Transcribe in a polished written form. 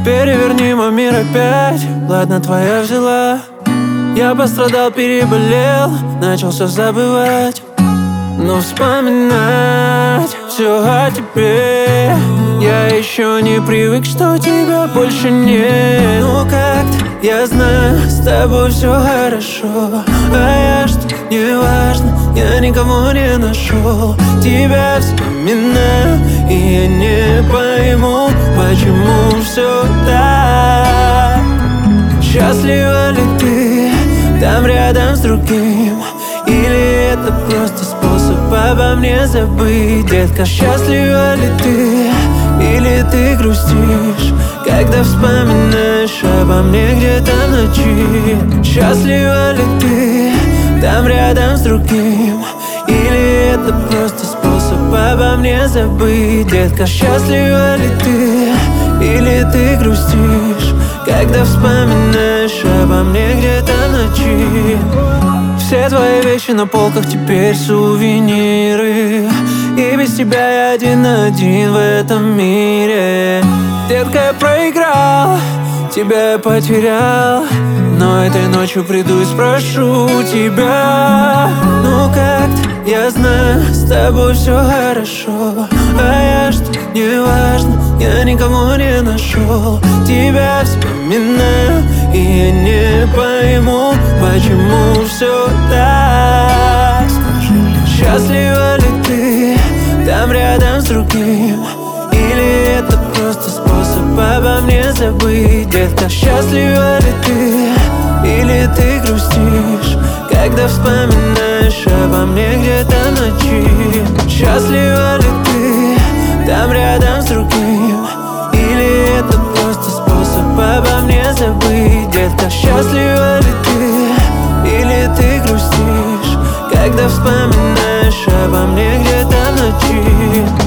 Переверни мой мир опять. Ладно, твоя взяла. Я пострадал, переболел, начал все забывать. Но вспоминать все о тебе я еще не привык, что тебя больше нет. Ну как-то я знаю, с тобой все хорошо, а я что, не важно, я никого не нашел. Тебя вспоминаю, и я не пойму, почему все так. Счастлива ли ты там рядом с другим? Или это просто способ обо мне забыть? Детка, счастлива ли ты? Или ты грустишь, когда вспоминаешь обо мне где-то в ночи? Счастлива ли ты там рядом с другим? Или это просто способ обо мне забыть? Детка, счастлива ли ты? Или ты грустишь, когда вспоминаешь обо мне где-то в ночи? Все твои вещи на полках теперь сувениры, и без тебя я один на один в этом мире. Детка, я проиграл, тебя я потерял, но этой ночью приду и спрошу тебя. Ну как-то я знаю, с тобой все хорошо, а я что, не важно, я никого не нашел. Тебя вспоминаю, и я не пойму, почему все так. Счастлива ли ты там рядом с другим? Или это просто способ обо мне забыть? Детка, счастлива ли ты? Или ты грустишь, когда вспоминаешь обо мне где-то в ночи? Счастлива ли ты там рядом с другим? Или это просто способ обо мне забыть? Детка, счастлива ли ты? Или ты грустишь, когда вспоминаешь обо мне где-то в ночи?